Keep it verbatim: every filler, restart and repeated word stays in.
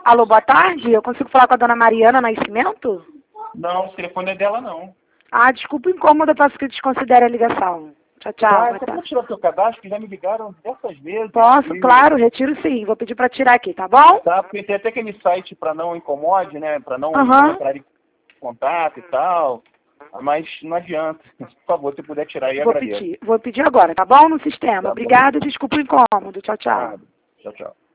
Alô, boa tarde. Eu consigo falar com a dona Mariana Nascimento? Não, o telefone é dela, não. Ah, desculpa o incômodo, eu peço que desconsidere a ligação. Tchau, tchau. Ah, boa você tarde. pode tirar seu cadastro, que já me ligaram diversas vezes. Posso, e- claro, retiro sim. Vou pedir para tirar aqui, tá bom? Tá, porque tem até aquele site para não incomode, né? Para não, Aham. não entrar em contato e tal. Mas não adianta. Por favor, se puder tirar aí, eu Vou agradeço. pedir. Vou pedir agora, tá bom? No sistema. Tá bom. Obrigada, desculpa o incômodo. Tchau, tchau. Nada. Tchau, tchau.